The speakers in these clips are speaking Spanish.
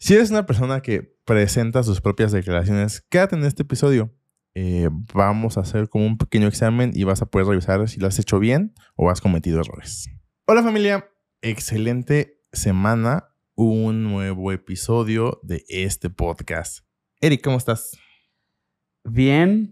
Si eres una persona que presenta sus propias declaraciones, quédate en este episodio. Vamos a hacer como un pequeño examen y vas a poder revisar si lo has hecho bien o has cometido errores. Hola familia, excelente semana, un nuevo episodio de este podcast. Eric, ¿cómo estás? Bien,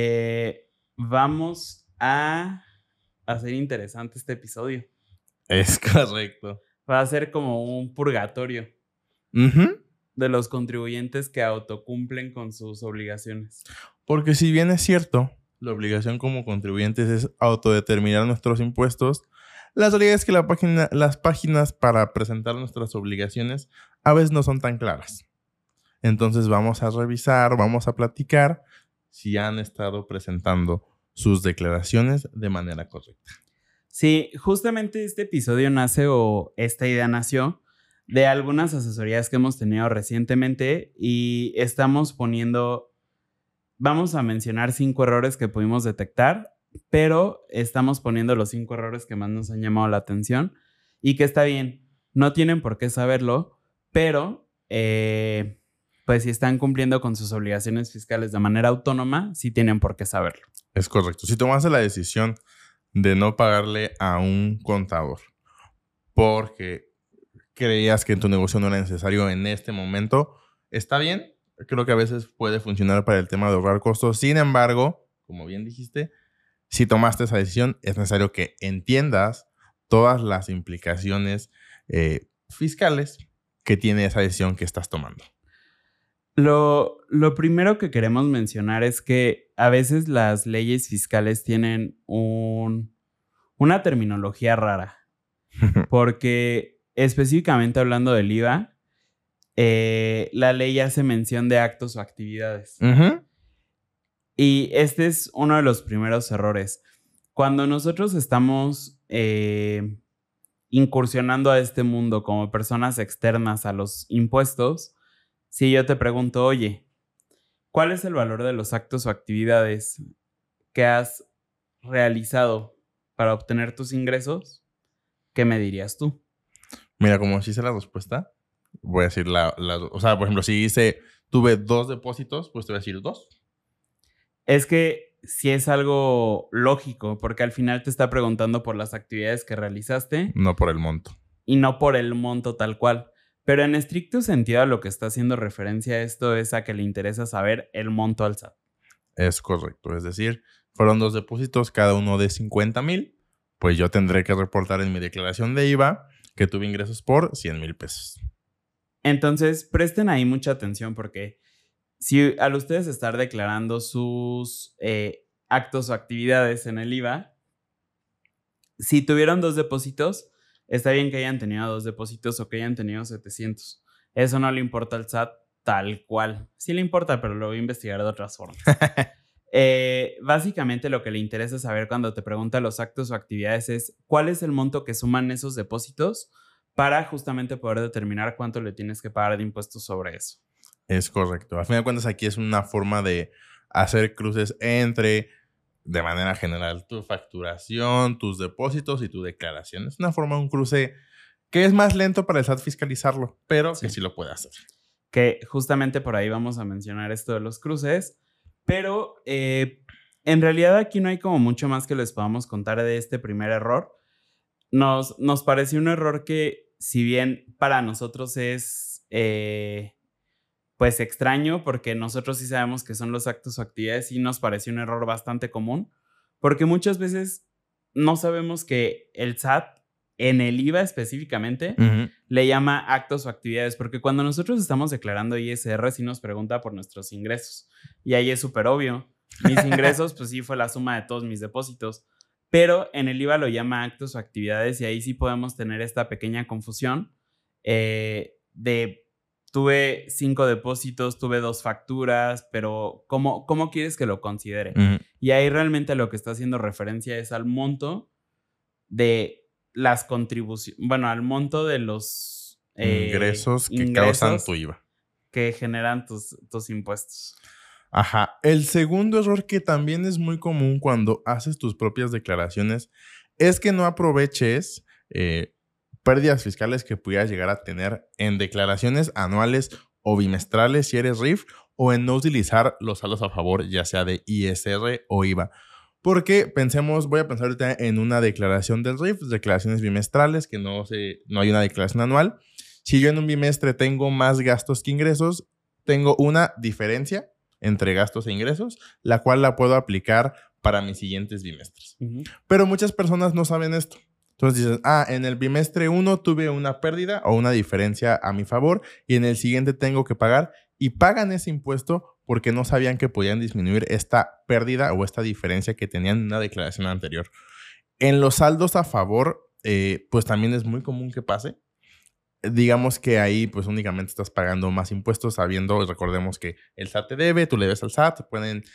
vamos a hacer interesante este episodio. Es correcto. Va a ser como un purgatorio de los contribuyentes que autocumplen con sus obligaciones. Porque si bien es cierto, la obligación como contribuyentes es autodeterminar nuestros impuestos, la realidad es que las páginas para presentar nuestras obligaciones a veces no son tan claras. Entonces vamos a revisar, vamos a platicar si han estado presentando sus declaraciones de manera correcta. Sí, justamente este episodio nace o esta idea nació de algunas asesorías que hemos tenido recientemente y vamos a mencionar 5 errores que pudimos detectar, pero estamos poniendo los 5 errores que más nos han llamado la atención y que está bien, no tienen por qué saberlo, pero pues si están cumpliendo con sus obligaciones fiscales de manera autónoma, sí tienen por qué saberlo. Es correcto. Si tomaste la decisión de no pagarle a un contador porque creías que en tu negocio no era necesario en este momento, está bien. Creo que a veces puede funcionar para el tema de ahorrar costos. Sin embargo, como bien dijiste, si tomaste esa decisión, es necesario que entiendas todas las implicaciones fiscales que tiene esa decisión que estás tomando. Lo primero que queremos mencionar es que a veces las leyes fiscales tienen una terminología rara, porque específicamente hablando del IVA, la ley hace mención de actos o actividades. Y este es uno de los primeros errores. Cuando nosotros estamos incursionando a este mundo como personas externas a los impuestos, si yo te pregunto, oye, ¿cuál es el valor de los actos o actividades que has realizado para obtener tus ingresos? ¿Qué me dirías tú? Mira, como si hice la respuesta, voy a decir o sea, por ejemplo, si dice tuve 2 depósitos, pues te voy a decir 2. Es que sí es algo lógico, porque al final te está preguntando por las actividades que realizaste. No por el monto. Y no por el monto tal cual. Pero en estricto sentido a lo que está haciendo referencia a esto es a que le interesa saber el monto al SAT. Es correcto. Es decir, fueron 2 depósitos, cada uno de 50,000. Pues yo tendré que reportar en mi declaración de IVA que tuve ingresos por 100,000 pesos. Entonces, presten ahí mucha atención porque si al ustedes estar declarando sus actos o actividades en el IVA, si tuvieron 2 depósitos, está bien que hayan tenido 2 depósitos o que hayan tenido 700. Eso no le importa al SAT tal cual. Sí le importa, pero lo voy a investigar de otras formas. Básicamente lo que le interesa saber cuando te pregunta los actos o actividades es cuál es el monto que suman esos depósitos para justamente poder determinar cuánto le tienes que pagar de impuestos sobre eso. Es correcto. A fin de cuentas, aquí es una forma de hacer cruces entre, de manera general, tu facturación, tus depósitos y tu declaración. Es una forma de un cruce que es más lento para el SAT fiscalizarlo, pero que sí lo puede hacer. Que justamente por ahí vamos a mencionar esto de los cruces, pero en realidad aquí no hay como mucho más que les podamos contar de este primer error. Nos pareció un error que, si bien para nosotros es pues extraño, porque nosotros sí sabemos que son los actos o actividades, sí nos pareció un error bastante común, porque muchas veces no sabemos que el SAT en el IVA específicamente le llama actos o actividades, porque cuando nosotros estamos declarando ISR sí nos pregunta por nuestros ingresos y ahí es súper obvio. Mis ingresos pues sí fue la suma de todos mis depósitos, pero en el IVA lo llama actos o actividades y ahí sí podemos tener esta pequeña confusión de tuve 5 depósitos, tuve 2 facturas, pero ¿cómo quieres que lo considere? Y ahí realmente lo que está haciendo referencia es al monto de las contribuciones, bueno, al monto de los ingresos que causan tu IVA. Que generan tus impuestos. Ajá. El segundo error que también es muy común cuando haces tus propias declaraciones es que no aproveches pérdidas fiscales que pudieras llegar a tener en declaraciones anuales o bimestrales si eres RIF, o en no utilizar los saldos a favor, ya sea de ISR o IVA. Porque voy a pensar ahorita en una declaración del RIF, declaraciones bimestrales, que no hay una declaración anual. Si yo en un bimestre tengo más gastos que ingresos, tengo una diferencia entre gastos e ingresos, la cual la puedo aplicar para mis siguientes bimestres. Pero muchas personas no saben esto. Entonces dices, en el bimestre 1 tuve una pérdida o una diferencia a mi favor y en el siguiente tengo que pagar, y pagan ese impuesto porque no sabían que podían disminuir esta pérdida o esta diferencia que tenían en una declaración anterior. En los saldos a favor, pues también es muy común que pase. Digamos que ahí pues únicamente estás pagando más impuestos recordemos que el SAT te debe, tú le debes al SAT, pueden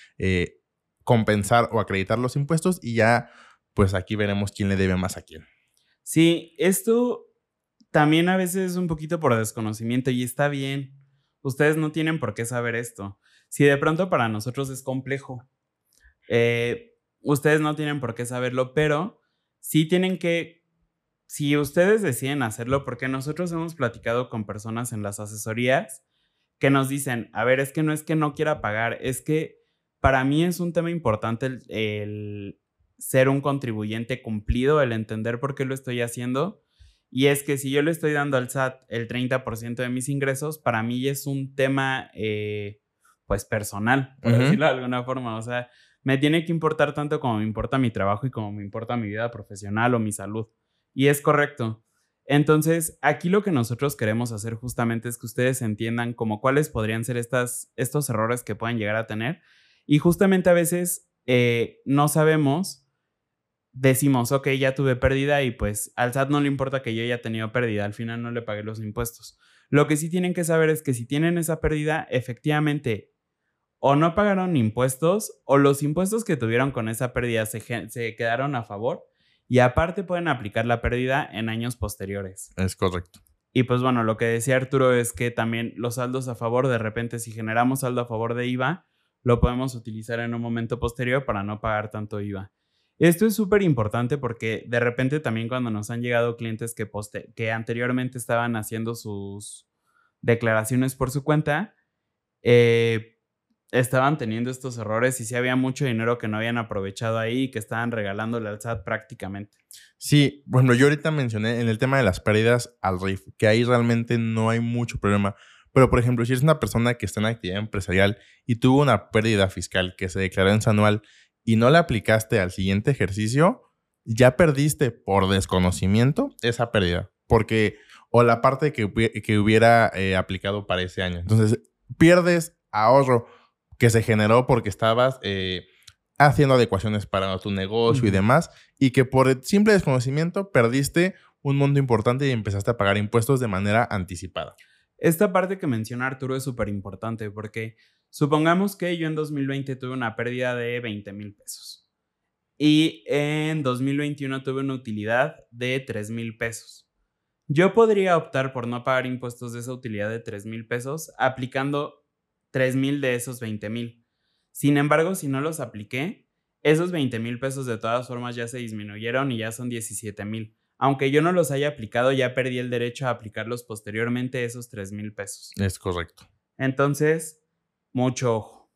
compensar o acreditar los impuestos y ya pues aquí veremos quién le debe más a quién. Sí, esto también a veces es un poquito por desconocimiento y está bien. Ustedes no tienen por qué saber esto. Si de pronto para nosotros es complejo, ustedes no tienen por qué saberlo, pero sí tienen que, si ustedes deciden hacerlo, porque nosotros hemos platicado con personas en las asesorías que nos dicen, a ver, es que no quiera pagar, es que para mí es un tema importante el ser un contribuyente cumplido, el entender por qué lo estoy haciendo. Y es que si yo le estoy dando al SAT el 30% de mis ingresos, para mí es un tema, pues, personal, por decirlo de alguna forma. O sea, me tiene que importar tanto como me importa mi trabajo y como me importa mi vida profesional o mi salud. Y es correcto. Entonces, aquí lo que nosotros queremos hacer justamente es que ustedes entiendan como cuáles podrían ser estos errores que pueden llegar a tener. Y justamente a veces no sabemos. Decimos, ok, ya tuve pérdida y pues al SAT no le importa que yo haya tenido pérdida, al final no le pagué los impuestos. Lo que sí tienen que saber es que si tienen esa pérdida, efectivamente, o no pagaron impuestos o los impuestos que tuvieron con esa pérdida se quedaron a favor y aparte pueden aplicar la pérdida en años posteriores. Es correcto. Y pues bueno, lo que decía Arturo es que también los saldos a favor, de repente si generamos saldo a favor de IVA, lo podemos utilizar en un momento posterior para no pagar tanto IVA. Esto es súper importante porque de repente también cuando nos han llegado clientes que anteriormente estaban haciendo sus declaraciones por su cuenta, estaban teniendo estos errores y sí había mucho dinero que no habían aprovechado ahí y que estaban regalándole al SAT prácticamente. Sí, bueno, yo ahorita mencioné en el tema de las pérdidas al RIF, que ahí realmente no hay mucho problema. Pero, por ejemplo, si eres una persona que está en actividad empresarial y tuvo una pérdida fiscal que se declaró en su anual y no la aplicaste al siguiente ejercicio, ya perdiste por desconocimiento esa pérdida. O la parte que hubiera aplicado para ese año. Entonces, pierdes ahorro que se generó porque estabas haciendo adecuaciones para tu negocio y demás, y que por el simple desconocimiento perdiste un monto importante y empezaste a pagar impuestos de manera anticipada. Esta parte que menciona Arturo es súper importante porque supongamos que yo en 2020 tuve una pérdida de 20,000 pesos y en 2021 tuve una utilidad de 3,000 pesos. Yo podría optar por no pagar impuestos de esa utilidad de 3,000 pesos aplicando 3,000 de esos 20,000. Sin embargo, si no los apliqué, esos 20,000 pesos de todas formas ya se disminuyeron y ya son 17,000. Aunque yo no los haya aplicado, ya perdí el derecho a aplicarlos posteriormente esos 3,000 pesos. Es correcto. Entonces, mucho ojo.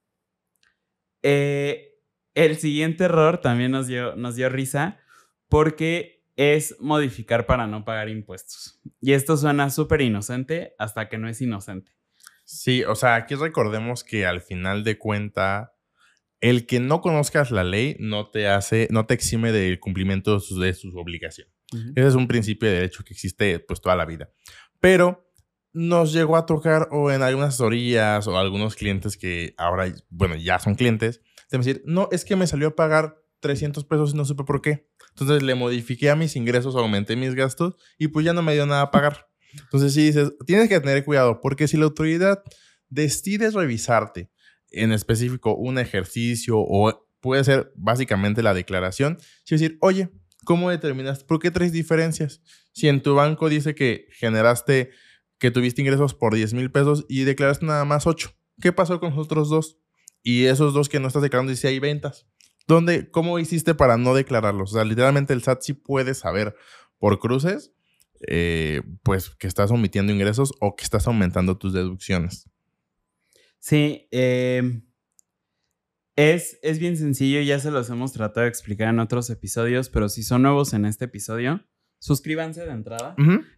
El siguiente error también nos dio risa porque es modificar para no pagar impuestos. Y esto suena súper inocente hasta que no es inocente. Sí, o sea, aquí recordemos que al final de cuenta, el que no conozcas la ley no te exime del cumplimiento de sus obligaciones. Ese es un principio de derecho que existe pues toda la vida. Pero nos llegó a tocar o en algunas asesorías o algunos clientes que ahora, bueno, ya son clientes, de decir, no, es que me salió a pagar 300 pesos y no supe por qué. Entonces le modifiqué a mis ingresos, aumenté mis gastos y pues ya no me dio nada a pagar. Entonces sí dices, tienes que tener cuidado porque si la autoridad decide revisarte en específico un ejercicio o puede ser básicamente la declaración, es decir, oye, ¿cómo determinaste? ¿Por qué traes diferencias? Si en tu banco dice que tuviste ingresos por 10,000 pesos y declaraste nada más 8, ¿qué pasó con los otros 2? Y esos 2 que no estás declarando dice hay ventas. ¿Cómo hiciste para no declararlos? O sea, literalmente el SAT sí puede saber por cruces pues que estás omitiendo ingresos o que estás aumentando tus deducciones. Sí, es bien sencillo, ya se los hemos tratado de explicar en otros episodios, pero si son nuevos en este episodio, suscríbanse de entrada,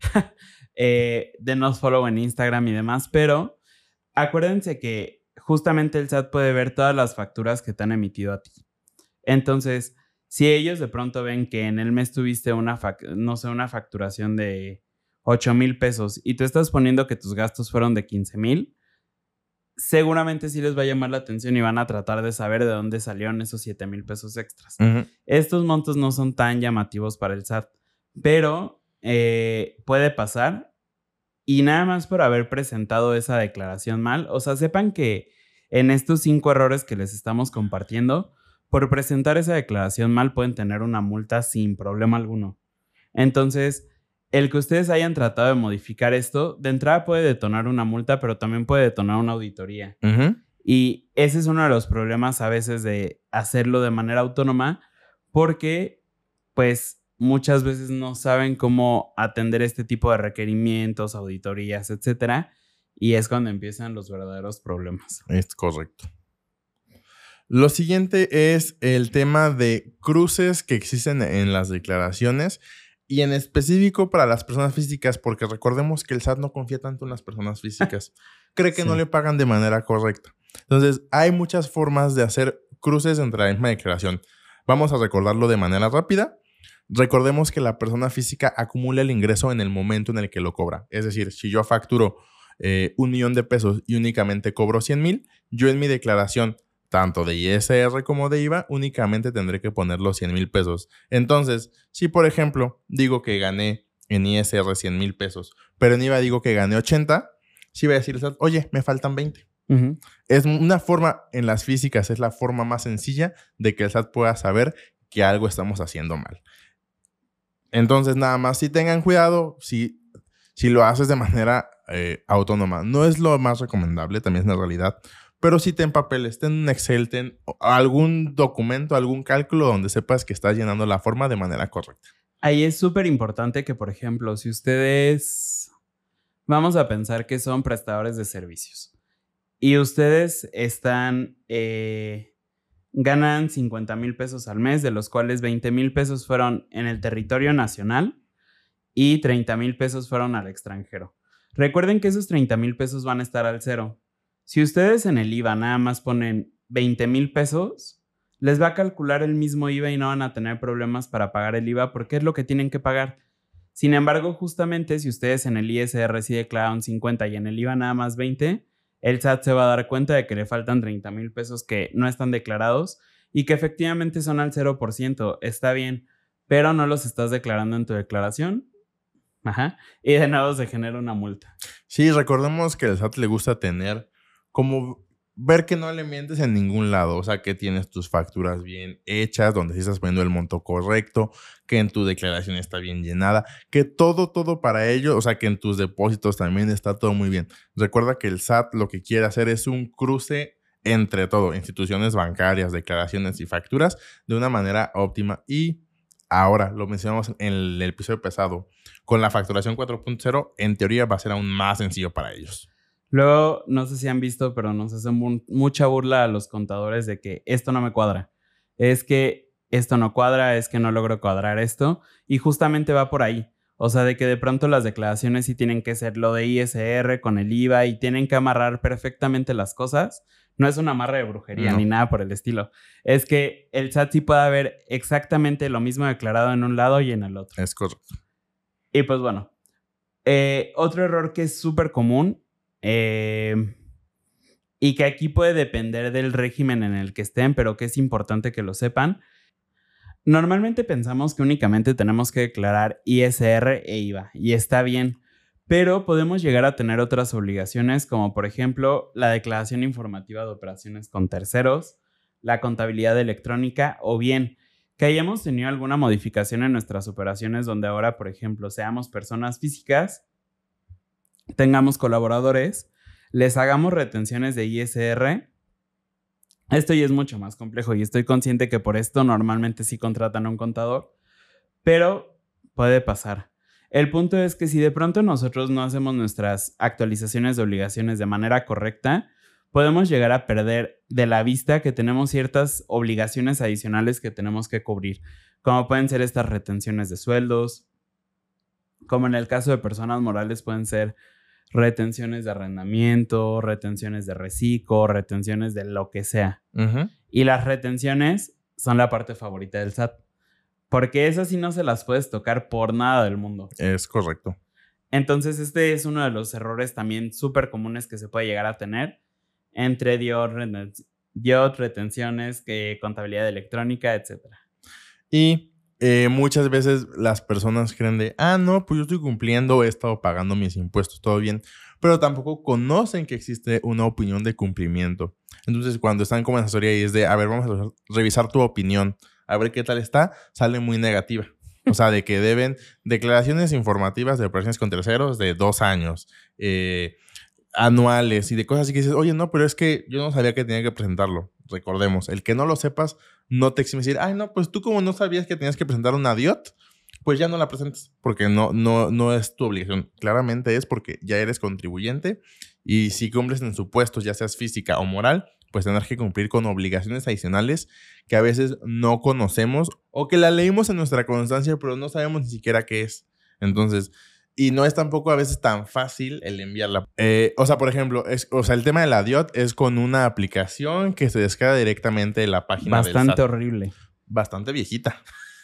denos follow en Instagram y demás, pero acuérdense que justamente el SAT puede ver todas las facturas que te han emitido a ti. Entonces, si ellos de pronto ven que en el mes tuviste una facturación de 8,000 pesos y tú estás poniendo que tus gastos fueron de 15,000, seguramente sí les va a llamar la atención y van a tratar de saber de dónde salieron esos 7,000 pesos extras. Estos montos no son tan llamativos para el SAT, pero puede pasar. Y nada más por haber presentado esa declaración mal, o sea, sepan que en estos 5 errores que les estamos compartiendo, por presentar esa declaración mal pueden tener una multa sin problema alguno. Entonces, el que ustedes hayan tratado de modificar esto, de entrada puede detonar una multa, pero también puede detonar una auditoría. Y ese es uno de los problemas a veces de hacerlo de manera autónoma, porque pues muchas veces no saben cómo atender este tipo de requerimientos, auditorías, etcétera, y es cuando empiezan los verdaderos problemas. Es correcto. Lo siguiente es el tema de cruces que existen en las declaraciones y en específico para las personas físicas, porque recordemos que el SAT no confía tanto en las personas físicas. Cree que no le pagan de manera correcta. Entonces, hay muchas formas de hacer cruces entre la misma declaración. Vamos a recordarlo de manera rápida. Recordemos que la persona física acumula el ingreso en el momento en el que lo cobra. Es decir, si yo facturo 1,000,000 de pesos y únicamente cobro 100,000, yo en mi declaración, tanto de ISR como de IVA, únicamente tendré que poner los 100,000 pesos. Entonces, si por ejemplo digo que gané en ISR 100,000 pesos, pero en IVA digo que gané 80, sí voy a decir, oye, me faltan 20. Es una forma, en las físicas, es la forma más sencilla de que el SAT pueda saber que algo estamos haciendo mal. Entonces, nada más, si tengan cuidado, si lo haces de manera autónoma. No es lo más recomendable, también es una realidad, pero si ten papeles, ten un Excel, ten algún documento, algún cálculo donde sepas que estás llenando la forma de manera correcta. Ahí es súper importante que, por ejemplo, si ustedes, vamos a pensar que son prestadores de servicios y ustedes ganan 50,000 pesos al mes, de los cuales 20,000 pesos fueron en el territorio nacional y 30,000 pesos fueron al extranjero. Recuerden que esos 30,000 pesos van a estar al cero. Si ustedes en el IVA nada más ponen 20,000 pesos, les va a calcular el mismo IVA y no van a tener problemas para pagar el IVA porque es lo que tienen que pagar. Sin embargo, justamente si ustedes en el ISR sí declararon 50 y en el IVA nada más 20, el SAT se va a dar cuenta de que le faltan 30,000 pesos que no están declarados y que efectivamente son al 0%. Está bien, pero no los estás declarando en tu declaración. Y de nuevo se genera una multa. Sí, recordemos que al SAT le gusta tener como ver que no le mientes en ningún lado. O sea, que tienes tus facturas bien hechas, donde sí estás poniendo el monto correcto, que en tu declaración está bien llenada, que todo para ello, o sea, que en tus depósitos también está todo muy bien. Recuerda que el SAT lo que quiere hacer es un cruce entre todo, instituciones bancarias, declaraciones y facturas, de una manera óptima. Y ahora, lo mencionamos en el episodio pasado, con la facturación 4.0, en teoría va a ser aún más sencillo para ellos. Luego, no sé si han visto, pero nos hacen mucha burla a los contadores de que esto no me cuadra. Es que esto no cuadra, es que no logro cuadrar esto. Y justamente va por ahí. O sea, de que de pronto las declaraciones sí tienen que ser lo de ISR con el IVA y tienen que amarrar perfectamente las cosas. No es un amarre de brujería ni nada por el estilo. Es que el SAT sí puede ver exactamente lo mismo declarado en un lado y en el otro. Es correcto. Y pues bueno, otro error que es súper común y que aquí puede depender del régimen en el que estén, pero que es importante que lo sepan. Normalmente pensamos que únicamente tenemos que declarar ISR e IVA, y está bien, pero podemos llegar a tener otras obligaciones, como por ejemplo la declaración informativa de operaciones con terceros, la contabilidad electrónica, o bien que hayamos tenido alguna modificación en nuestras operaciones donde ahora, por ejemplo, seamos personas físicas, tengamos colaboradores, les hagamos retenciones de ISR. Esto ya es mucho más complejo y estoy consciente que por esto normalmente sí contratan a un contador, pero puede pasar. El punto es que si de pronto nosotros no hacemos nuestras actualizaciones de obligaciones de manera correcta, podemos llegar a perder de la vista que tenemos ciertas obligaciones adicionales que tenemos que cubrir, como pueden ser estas retenciones de sueldos, como en el caso de personas morales pueden ser retenciones de arrendamiento, retenciones de reciclo, retenciones de lo que sea. Ujú. Y las retenciones son la parte favorita del SAT, porque esas sí no se las puedes tocar por nada del mundo. Es correcto. Entonces, este es uno de los errores también súper comunes que se puede llegar a tener entre DIOT, retenciones, contabilidad electrónica, etc. Y muchas veces las personas creen de, no, pues yo estoy cumpliendo, he estado pagando mis impuestos, todo bien, pero tampoco conocen que existe una opinión de cumplimiento. Entonces, cuando están como en asesoría y es de, a ver, vamos a revisar tu opinión, a ver qué tal está, sale muy negativa. O sea, de que deben declaraciones informativas de operaciones con terceros de 2 años, anuales y de cosas así que dices, oye, no, pero es que yo no sabía que tenía que presentarlo. Recordemos, el que no lo sepas no te exime decir, no, pues tú como no sabías que tenías que presentar una DIOT, pues ya no la presentes, porque no es tu obligación. Claramente es porque ya eres contribuyente y si cumples en supuestos, ya seas física o moral, pues tener que cumplir con obligaciones adicionales que a veces no conocemos o que la leímos en nuestra constancia, pero no sabemos ni siquiera qué es. Entonces, y no es tampoco a veces tan fácil el enviarla. O sea, por ejemplo, el tema de la DIOT es con una aplicación que se descarga directamente de la página del SAT. Bastante horrible. Bastante viejita.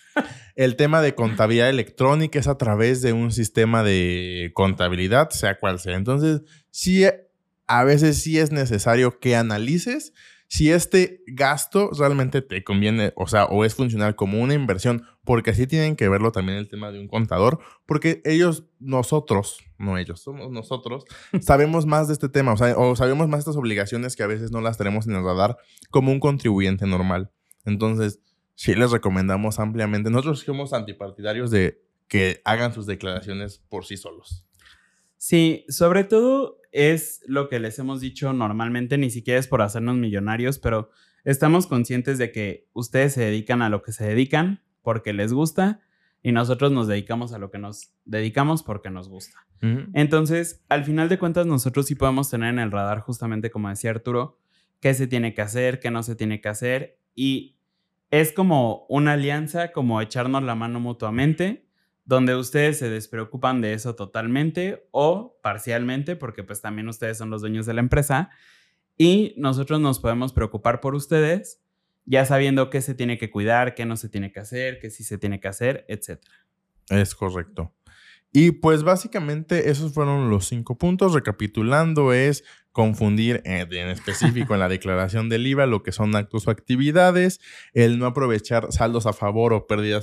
El tema de contabilidad electrónica es a través de un sistema de contabilidad, sea cual sea. Entonces, sí, a veces sí es necesario que analices si este gasto realmente te conviene, o sea, o es funcional como una inversión, porque así tienen que verlo también el tema de un contador, porque nosotros, somos nosotros, sabemos más de este tema, o sabemos más de estas obligaciones que a veces no las tenemos en el radar como un contribuyente normal. Entonces, sí les recomendamos ampliamente. Nosotros somos antipartidarios de que hagan sus declaraciones por sí solos. Sí, sobre todo es lo que les hemos dicho normalmente, ni siquiera es por hacernos millonarios, pero estamos conscientes de que ustedes se dedican a lo que se dedican porque les gusta y nosotros nos dedicamos a lo que nos dedicamos porque nos gusta. Uh-huh. Entonces, al final de cuentas, nosotros sí podemos tener en el radar, justamente como decía Arturo, qué se tiene que hacer, qué no se tiene que hacer, y es como una alianza, como echarnos la mano mutuamente, donde ustedes se despreocupan de eso totalmente o parcialmente, porque pues también ustedes son los dueños de la empresa, y nosotros nos podemos preocupar por ustedes, ya sabiendo qué se tiene que cuidar, qué no se tiene que hacer, qué sí se tiene que hacer, etc. Es correcto. Y pues básicamente esos fueron los 5 puntos. Recapitulando, es confundir en específico en la declaración del IVA lo que son actos o actividades, el no aprovechar saldos a favor o pérdidas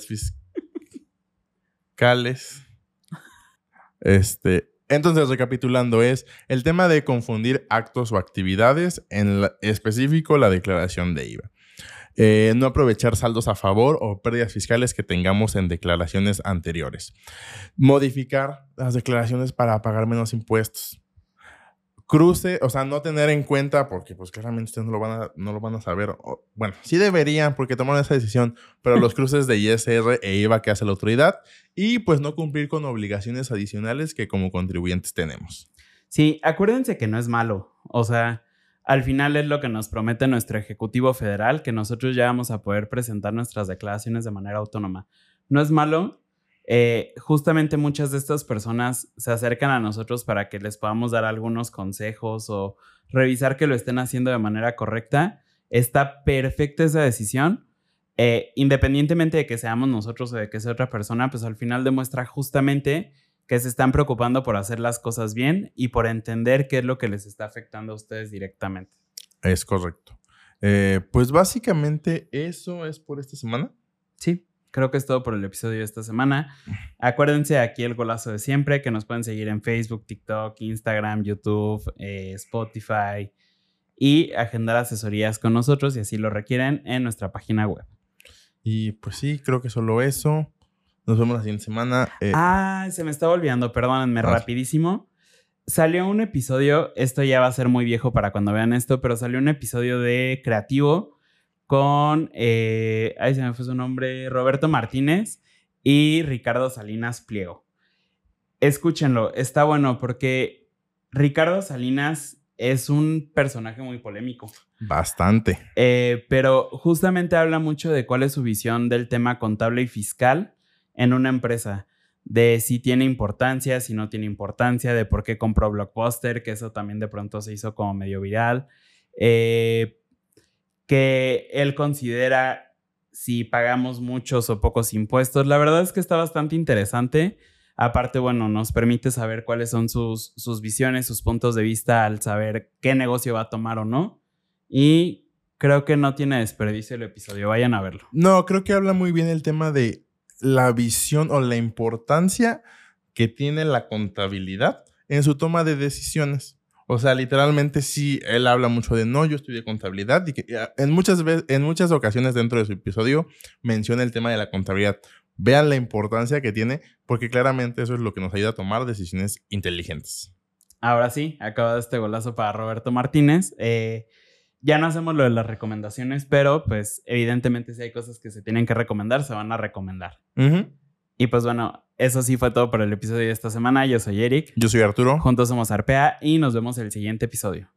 fiscales. Entonces, recapitulando, es el tema de confundir actos o actividades, en específico la declaración de IVA. No aprovechar saldos a favor o pérdidas fiscales que tengamos en declaraciones anteriores. Modificar las declaraciones para pagar menos impuestos. Cruce, o sea, no tener en cuenta, porque pues claramente ustedes no lo van a saber. Bueno, sí deberían porque tomaron esa decisión, pero los cruces de ISR e IVA que hace la autoridad y pues no cumplir con obligaciones adicionales que como contribuyentes tenemos. Sí, acuérdense que no es malo, o sea, al final es lo que nos promete nuestro Ejecutivo Federal, que nosotros ya vamos a poder presentar nuestras declaraciones de manera autónoma. No es malo. Justamente muchas de estas personas se acercan a nosotros para que les podamos dar algunos consejos o revisar que lo estén haciendo de manera correcta. Está perfecta esa decisión. Independientemente de que seamos nosotros o de que sea otra persona, pues al final demuestra justamente que se están preocupando por hacer las cosas bien y por entender qué es lo que les está afectando a ustedes directamente. Es correcto. Pues básicamente eso es por esta semana. Sí. Creo que es todo por el episodio de esta semana. Acuérdense aquí el golazo de siempre, que nos pueden seguir en Facebook, TikTok, Instagram, YouTube, Spotify y agendar asesorías con nosotros si así lo requieren en nuestra página web. Y pues sí, creo que solo eso. Nos vemos la siguiente semana. Se me estaba olvidando, perdónenme, rapidísimo. Salió un episodio, esto ya va a ser muy viejo para cuando vean esto, pero salió un episodio de Creativo con, se me fue su nombre, Roberto Martínez y Ricardo Salinas Pliego. Escúchenlo, está bueno porque Ricardo Salinas es un personaje muy polémico. Bastante. Pero justamente habla mucho de cuál es su visión del tema contable y fiscal en una empresa. De si tiene importancia, si no tiene importancia, de por qué compró Blockbuster, que eso también de pronto se hizo como medio viral. Que él considera si pagamos muchos o pocos impuestos. La verdad es que está bastante interesante. Aparte, bueno, nos permite saber cuáles son sus visiones, sus puntos de vista al saber qué negocio va a tomar o no. Y creo que no tiene desperdicio el episodio. Vayan a verlo. No, creo que habla muy bien el tema de la visión o la importancia que tiene la contabilidad en su toma de decisiones. O sea, literalmente sí, él habla mucho de no, yo estudié contabilidad y que en muchas ocasiones dentro de su episodio menciona el tema de la contabilidad. Vean la importancia que tiene porque claramente eso es lo que nos ayuda a tomar decisiones inteligentes. Ahora sí, acaba este golazo para Roberto Martínez. Ya no hacemos lo de las recomendaciones, pero pues evidentemente si hay cosas que se tienen que recomendar, se van a recomendar. Y pues bueno, eso sí fue todo por el episodio de esta semana. Yo soy Eric. Yo soy Arturo. Juntos somos Arpea y nos vemos el siguiente episodio.